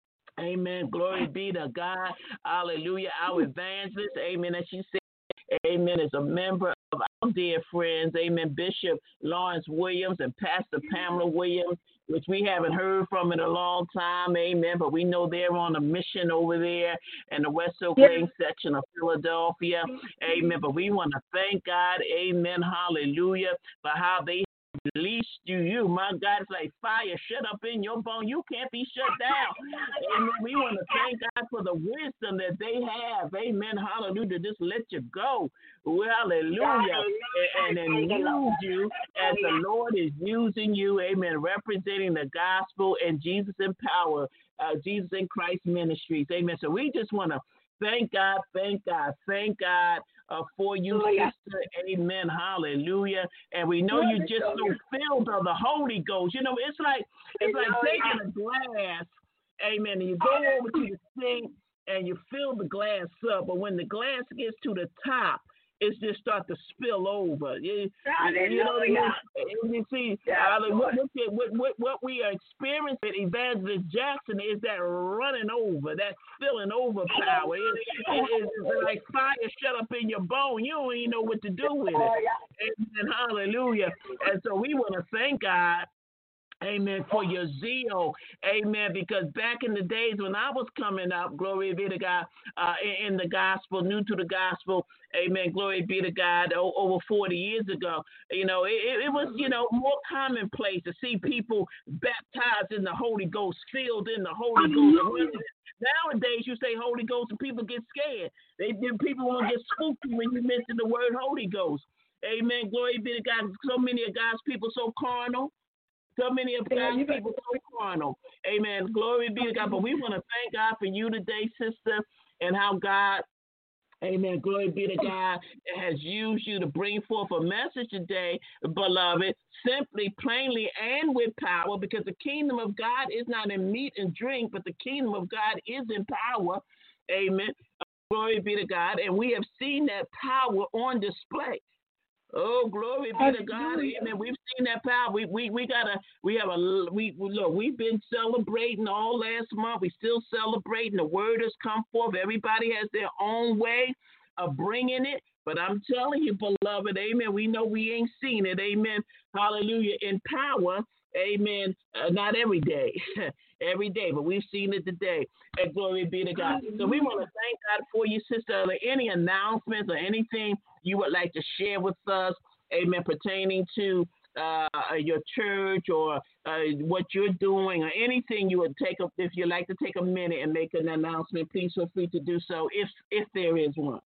Amen. Glory be to God. Hallelujah. Our evangelist. Amen. As she said, amen, is a member of our dear friends, amen, Bishop Lawrence Williams and Pastor Pamela Williams, which we haven't heard from in a long time, amen, but we know they're on a mission over there in the West Oak Lane section of Philadelphia, amen, but we want to thank God, amen, hallelujah, for how they released you, you, my God, it's like fire shut up in your bone. You can't be shut down. Amen. We want to thank God for the wisdom that they have. Amen. Hallelujah. Just let you go. Hallelujah. And, and then use you as the Lord is using you. Amen. Representing the gospel and Jesus in power, uh, Jesus in Christ Ministries. Amen. So we just want to thank God, thank God, thank God. Uh, for you, sister. Amen. Hallelujah. And we know you're just so filled of the Holy Ghost. You know, it's like it's like taking a glass, amen, and you go over to the sink and you fill the glass up, but when the glass gets to the top, it's just start to spill over. You, you know what I mean? You see, uh, what, what, what, what we are experiencing at Evangelist Jackson is that running over, that spilling over power. It, it, it's like fire shut up in your bone. You don't even know what to do with it. Amen. Hallelujah. And so we want to thank God. Amen, for your zeal. Amen, because back in the days when I was coming up, glory be to God, uh, in, in the gospel, new to the gospel, amen, glory be to God, o- over forty years ago, you know, it, it was, you know, more commonplace to see people baptized in the Holy Ghost, filled in the Holy Ghost. Nowadays, you say Holy Ghost and people get scared. They People want to get spooky when you mention the word Holy Ghost. Amen, glory be to God. So many of God's people so carnal. So many of God's people so carnal. Amen. Glory be to God. But we want to thank God for you today, sister, and how God, amen, glory be to God, has used you to bring forth a message today, beloved, simply, plainly, and with power, because the kingdom of God is not in meat and drink, but the kingdom of God is in power. Amen. Glory be to God. And we have seen that power on display. Oh, glory be to God. Amen. We've seen that power. We we we gotta we have a we look, we've been celebrating all last month. We still celebrating. The word has come forth. Everybody has their own way of bringing it. But I'm telling you, beloved, amen. We know we ain't seen it. Amen. Hallelujah. In power. Amen. Uh, not every day. Every day, but we've seen it today. And glory be to God. So we want to thank God for you, sister. Are there any announcements or anything you would like to share with us, amen, pertaining to uh, your church or uh, what you're doing or anything you would take up, if you'd like to take a minute and make an announcement, please feel free to do so if if there is one.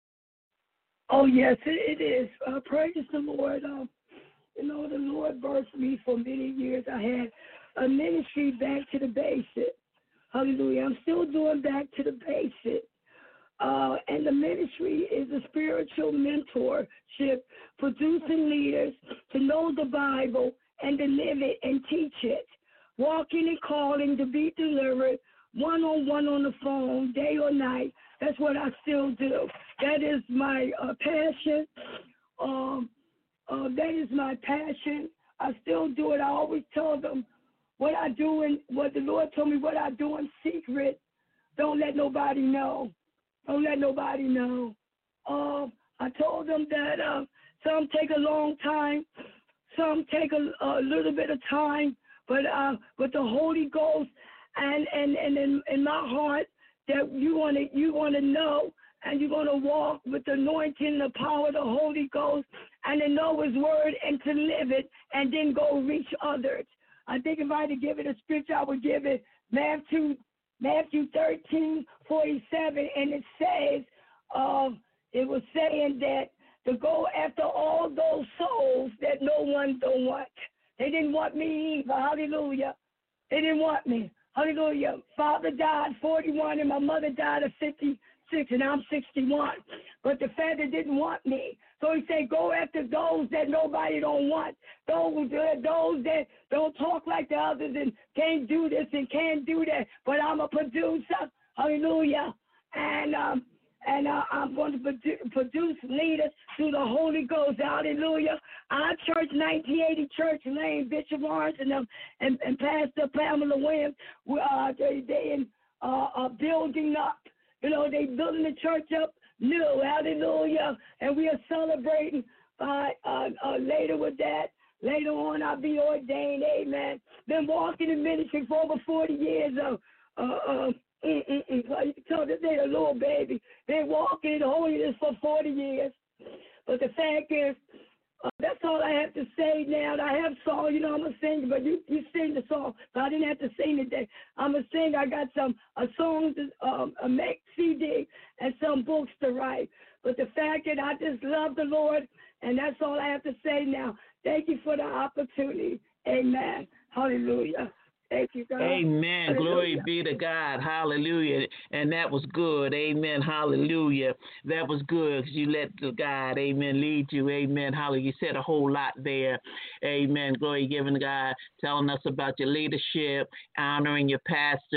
Oh, yes, it, it is. Uh, praise the Lord. Um, you know, the Lord birthed me for many years. I had a ministry back to the basic. Hallelujah. I'm still doing back to the basic. Uh, and the ministry is a spiritual mentorship, producing leaders to know the Bible and to live it and teach it, walking and calling to be delivered, one-on-one on the phone, day or night. That's what I still do. That is my uh, passion. Um, uh, that is my passion. I still do it. I always tell them what I do and what the Lord told me, what I do in secret, don't let nobody know. Don't let nobody know. Uh, I told them that uh, some take a long time, some take a, a little bit of time, but uh, but the Holy Ghost and and, and in, in my heart that you want to you want to know, and you're going to walk with the anointing, the power of the Holy Ghost, and to know His word and to live it, and then go reach others. I think if I had to give it a scripture, I would give it Matthew Matthew thirteen forty-seven, and it says, uh, it was saying that to go after all those souls that no one don't want. They didn't want me either. Hallelujah. They didn't want me. Hallelujah. Father died forty-one, and my mother died at fifty-six, and I'm sixty-one. But the father didn't want me. So he said, go after those that nobody don't want. Those, those that don't talk like the others and can't do this and can't do that. But I'm a producer. Hallelujah. And um, and uh, I'm going to produ- produce leaders through the Holy Ghost. Hallelujah. Our church, nineteen eighty Church Lane, Bishop Lawrence and, um, and, and Pastor Pamela Williams, we, uh, they, they in, uh, are building up. You know, they building the church up new. Hallelujah. And we are celebrating uh, uh, uh, later with that. Later on, I'll be ordained. Amen. Been walking in ministry for over forty years. Uh, uh, uh, mm, mm, mm. You can tell this ain't a little baby. Been walking in holiness for forty years. But the fact is, uh, that's all I have to say now. I have song, you know, I'm a singer, but you, you sing the song. So I didn't have to sing today. I'm a singer. I got some a songs to um, a make C D and some books to write. But the fact that I just love the Lord, and that's all I have to say now. Thank you for the opportunity. Amen. Hallelujah. Thank you, God. Amen. Hallelujah. Glory be to God. Hallelujah. And that was good. Amen. Hallelujah. That was good because you let the God, amen, lead you. Amen. Hallelujah. You said a whole lot there. Amen. Glory, giving God, telling us about your leadership, honoring your pastor.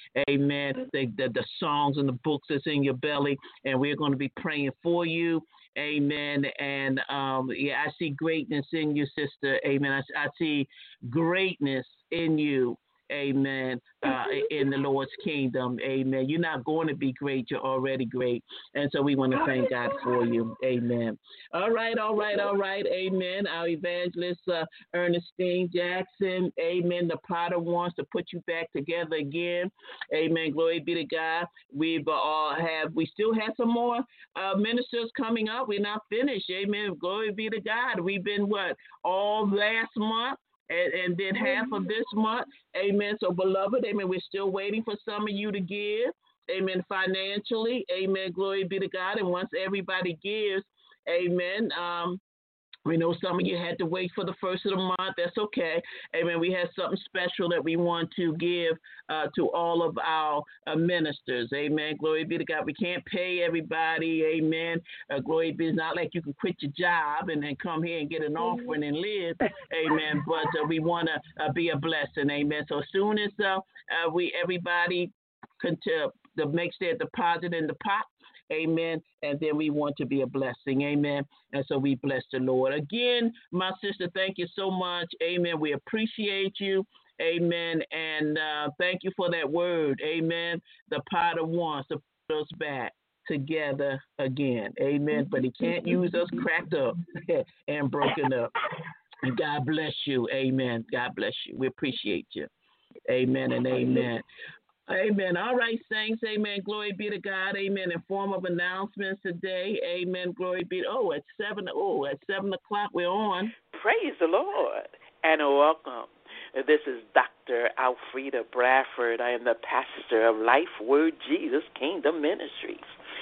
Amen. The, the, the songs and the books that's in your belly. And we're going to be praying for you. Amen. And um, yeah, I see greatness in you, sister. Amen. I, I see greatness in you. Amen. Uh, in the Lord's kingdom. Amen. You're not going to be great. You're already great. And so we want to thank God for you. Amen. All right. All right. All right. Amen. Our evangelist, uh, Ernestine Jackson. Amen. The Potter wants to put you back together again. Amen. Glory be to God. We've all have, we still have some more uh, ministers coming up. We're not finished. Amen. Glory be to God. We've been what? All last month. And, and then half of this month, amen. So, beloved, amen, we're still waiting for some of you to give, amen, financially, amen, glory be to God. And once everybody gives, amen, um, we know some of you had to wait for the first of the month. That's okay. Amen. We have something special that we want to give uh, to all of our uh, ministers. Amen. Glory be to God. We can't pay everybody. Amen. Uh, glory be. It's not like you can quit your job and then come here and get an offering and live. Amen. But uh, we want to uh, be a blessing. Amen. So as soon as uh, uh, we everybody can uh, makes their deposit in the pot, amen. And then we want to be a blessing. Amen. And so we bless the Lord. Again, my sister, thank you so much. Amen. We appreciate you. Amen. And uh, thank you for that word. Amen. The Potter wants to put us back together again. Amen. But he can't use us cracked up and broken up. And God bless you. Amen. God bless you. We appreciate you. Amen and amen. Amen. All right, saints. Amen. Glory be to God. Amen. In form of announcements today. Amen. Glory be. Oh, at seven. Oh, at seven o'clock we're on. Praise the Lord and welcome. This is Doctor Alfreda Bradford. I am the pastor of Life Word Jesus Kingdom Ministries.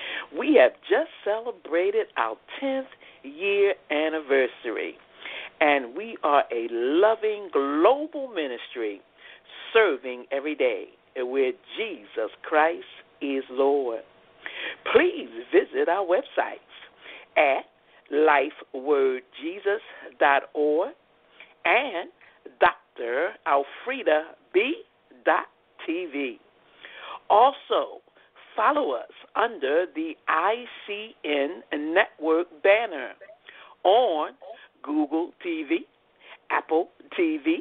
We have just celebrated our tenth year anniversary, and we are a loving global ministry serving every day where Jesus Christ is Lord. Please visit our websites at life word jesus dot org and Doctor Alfreda B dot T V. Also, follow us under the I C N Network banner on Google T V, Apple T V,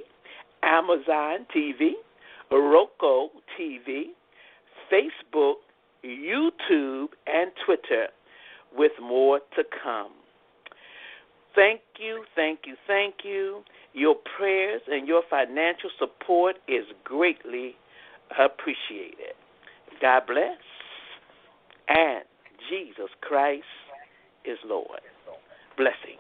Amazon T V, Roku T V, Facebook, YouTube, and Twitter, with more to come. Thank you, thank you, thank you. Your prayers and your financial support is greatly Appreciate it. God bless. And Jesus Christ is Lord. Blessings.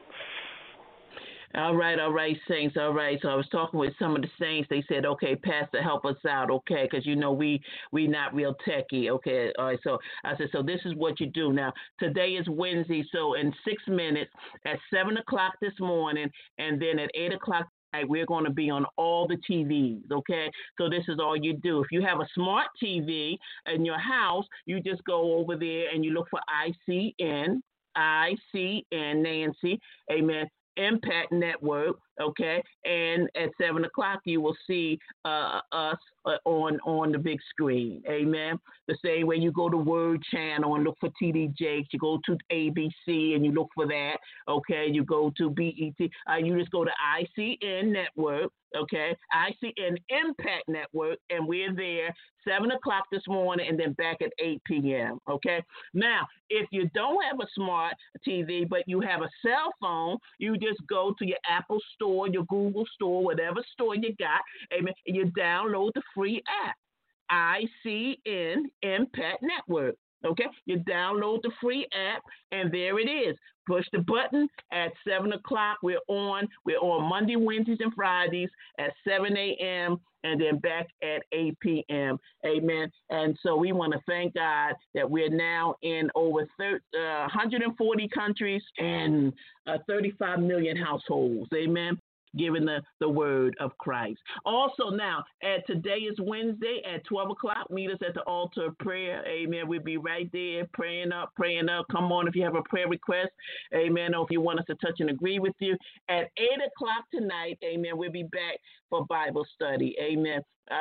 All right, all right, saints. All right. So I was talking with some of the saints. They said, "Okay, Pastor, help us out, okay? Because you know we we not real techie, okay? All right. So I said, so this is what you do now. Today is Wednesday, so in six minutes at seven o'clock this morning, and then at eight o'clock. We're going to be on all the T Vs, okay? So this is all you do. If you have a smart T V in your house, you just go over there and you look for I C N, I C N, Nancy, amen, Impact Network, okay? And at seven o'clock, you will see uh, us uh, on, on the big screen, amen? The same way you go to Word Channel and look for T D Jakes, you go to A B C and you look for that, okay? You go to B E T, uh, you just go to I C N Network, okay? I C N Impact Network, and we're there seven o'clock this morning and then back at eight p.m., okay? Now, if you don't have a smart T V, but you have a cell phone, you just go to your Apple store, your Google store, whatever store you got, amen, and you download the free app, I C N Impact Network. Okay, you download the free app, and there it is. Push the button at seven o'clock. We're on. We're on Monday, Wednesdays, and Fridays at seven a.m. and then back at eight p.m. Amen. And so we want to thank God that we're now in over thirty, uh, one hundred forty countries and uh, thirty-five million households. Amen. Giving the, the word of Christ. Also now, at today is Wednesday at twelve o'clock. Meet us at the altar of prayer. Amen. We'll be right there praying up, praying up. Come on if you have a prayer request. Amen. Or if you want us to touch and agree with you. At eight o'clock tonight, amen, we'll be back for Bible study. Amen.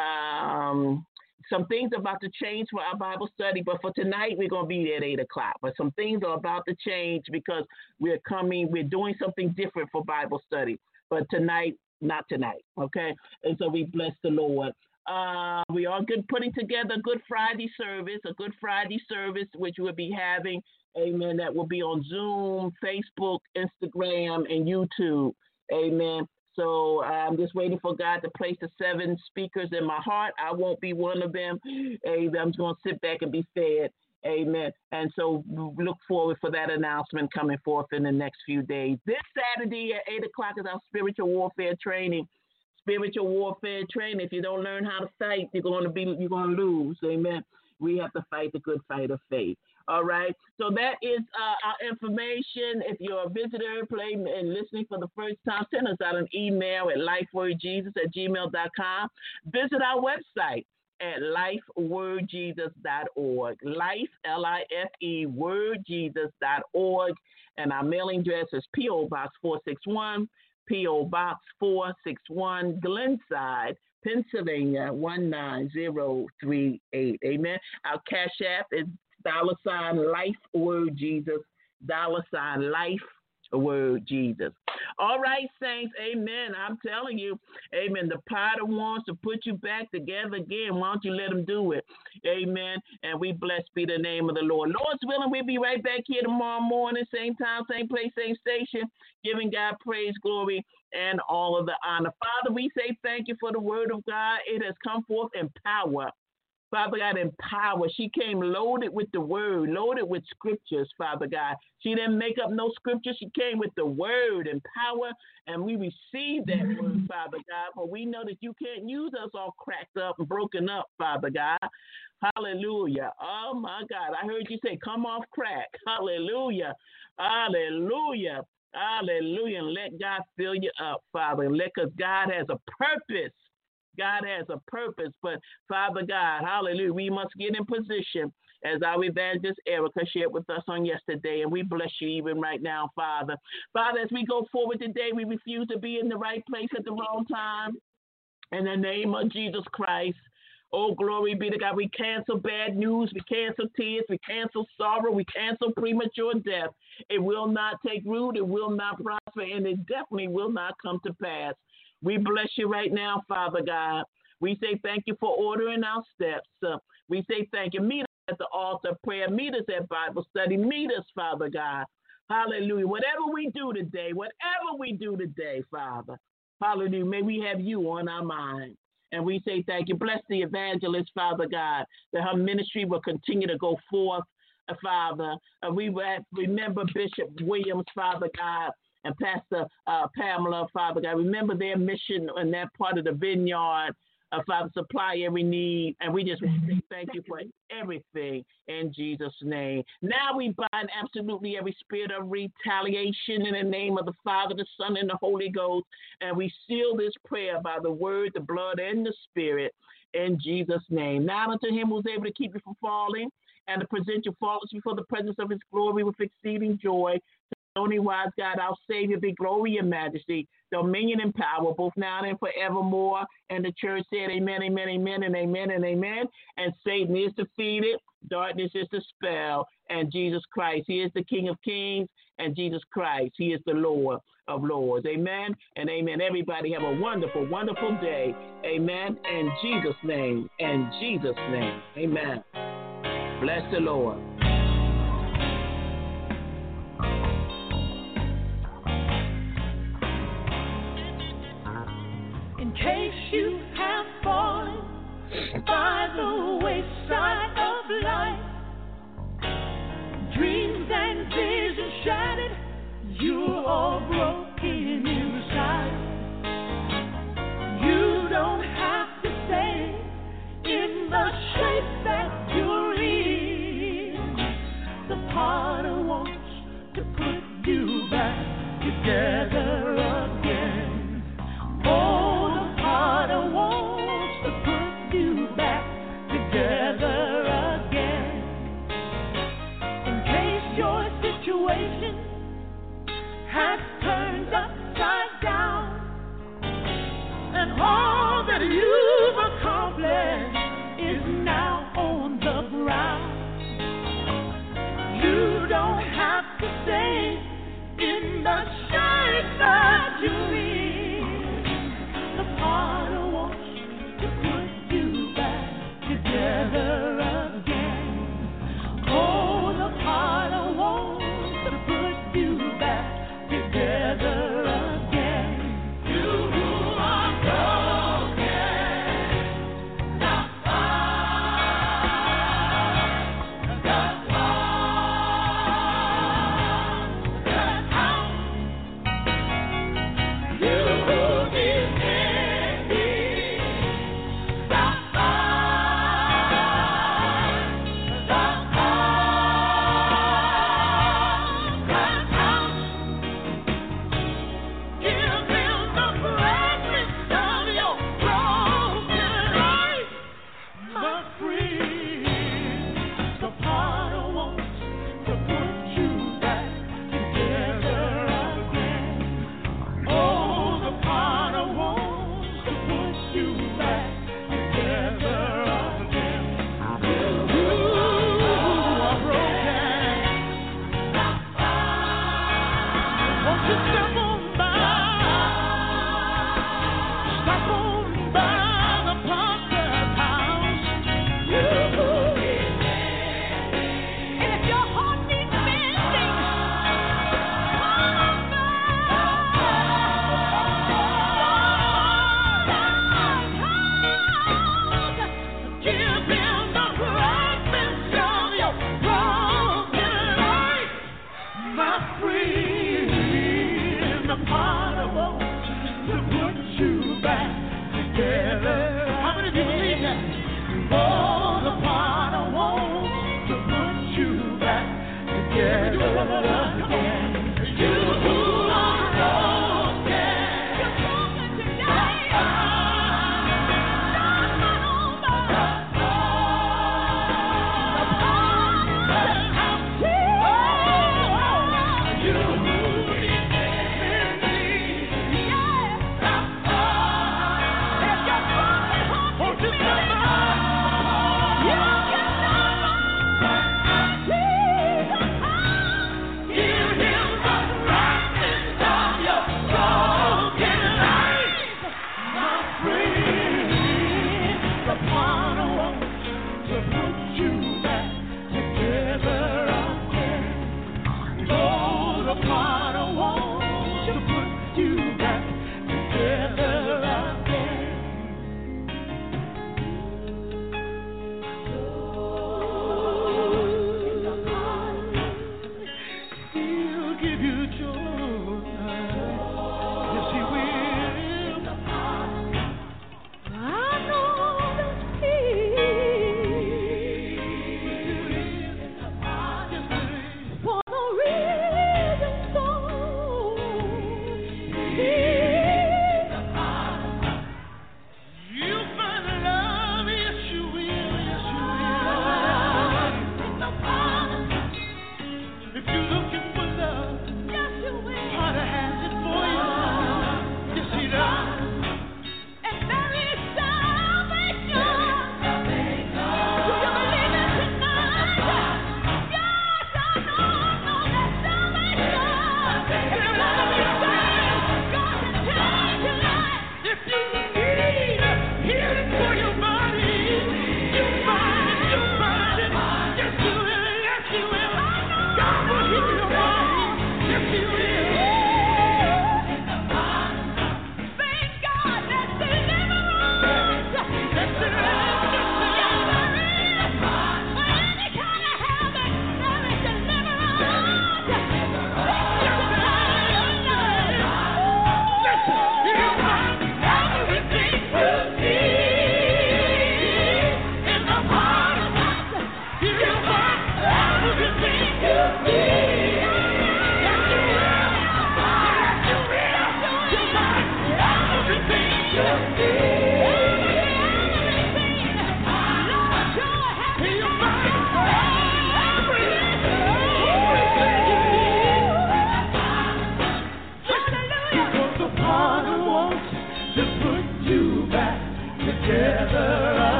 Um, some things are about to change for our Bible study, but for tonight, we're going to be at eight o'clock. But some things are about to change because we're coming, we're doing something different for Bible study. But tonight, not tonight, okay? And so we bless the Lord. Uh, we are good putting together a Good Friday service, a Good Friday service, which we'll be having, amen, that will be on Zoom, Facebook, Instagram, and YouTube, amen. So I'm just waiting for God to place the seven speakers in my heart. I won't be one of them. Amen. I'm just going to sit back and be fed. Amen. And so look forward for that announcement coming forth in the next few days. This Saturday at eight o'clock is our spiritual warfare training. Spiritual warfare training. If you don't learn how to fight, you're going to be you're going to lose. Amen. We have to fight the good fight of faith. All right. So that is uh, our information. If you're a visitor, play and listening for the first time, send us out an email at lifewordjesus at gmail dot com. Visit our website at life word jesus dot org. Life, L I F E, word jesus dot org. And our mailing address is P O. Box four six one, P O. Box four six one, Glenside, Pennsylvania, one nine zero three eight. Amen. Our Cash App is dollar sign Life Word Jesus, dollar sign Life Word Jesus. All right, saints, amen. I'm telling you, amen. The Potter wants to put you back together again. Why don't you let him do it? Amen. And we blessed be the name of the Lord. Lord's willing, we'll be right back here tomorrow morning, same time, same place, same station, giving God praise, glory, and all of the honor. Father, we say thank you for the word of God. It has come forth in power. Father God, in power. She came loaded with the word, loaded with scriptures, Father God. She didn't make up no scripture. She came with the word and power, and we received that word, Father God. For we know that you can't use us all cracked up and broken up, Father God. Hallelujah. Oh, my God. I heard you say, come off crack. Hallelujah. Hallelujah. Hallelujah. And let God fill you up, Father. And let, because God has a purpose. God has a purpose, but Father God, hallelujah, we must get in position as our evangelist Erica shared with us on yesterday, and we bless you even right now, Father. Father, as we go forward today, we refuse to be in the right place at the wrong time. In the name of Jesus Christ, oh, glory be to God. We cancel bad news. We cancel tears. We cancel sorrow. We cancel premature death. It will not take root. It will not prosper, and it definitely will not come to pass. We bless you right now, Father God. We say thank you for ordering our steps. Uh, we say thank you. Meet us at the altar of prayer. Meet us at Bible study. Meet us, Father God. Hallelujah. Whatever we do today, whatever we do today, Father, hallelujah, may we have you on our mind. And we say thank you. Bless the evangelist, Father God, that her ministry will continue to go forth, uh, Father. Uh, we remember Bishop Williams, Father God, and Pastor uh, Pamela, Father God. Remember their mission in that part of the vineyard. Uh, Father, supply every need. And we just want to say thank you for everything in Jesus' name. Now we bind absolutely every spirit of retaliation in the name of the Father, the Son, and the Holy Ghost. And we seal this prayer by the word, the blood, and the Spirit in Jesus' name. Now unto him who's able to keep you from falling and to present you faultless before the presence of his glory with exceeding joy. Only wise God, our Savior, be glory and majesty, dominion and power, both now and forevermore. And the church said, amen, amen, amen, and amen, and amen. And Satan is defeated. Darkness is dispelled. And Jesus Christ, he is the King of kings. And Jesus Christ, he is the Lord of lords. Amen and amen. Everybody have a wonderful, wonderful day. Amen. In Jesus' name. In Jesus' name. Amen. Bless the Lord. In case you have fallen by the wayside of life, dreams and visions shattered, you're all broken inside. You don't have to stay in the shape that you're in. The potter wants to put you back together again. Oh, Potter wants to put you back together again. In case your situation has turned upside down, and all that you've accomplished is now on the ground. You don't have to stay in the shape that you're in. The Potter wants to put you back together again. Oh, the Potter wants to put you back together again. You who are broken, not fine, not fine, not out. You who is you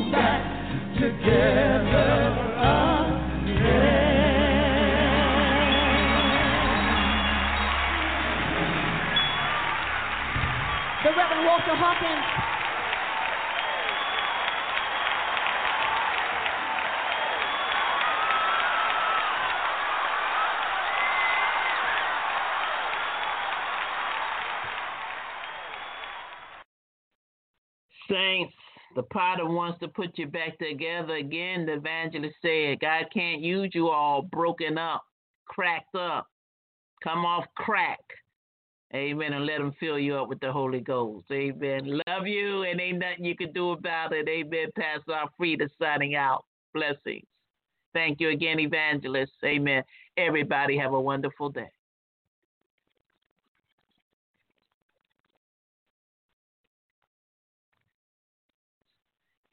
back together again. The Reverend Walter Hawkins. Saints, the potter wants to put you back together again. The evangelist said, God can't use you all broken up, cracked up, come off crack. Amen. And let him fill you up with the Holy Ghost. Amen. Love you, and ain't nothing you can do about it. Amen. Pastor Alfreda signing out. Blessings. Thank you again, evangelist. Amen. Everybody have a wonderful day.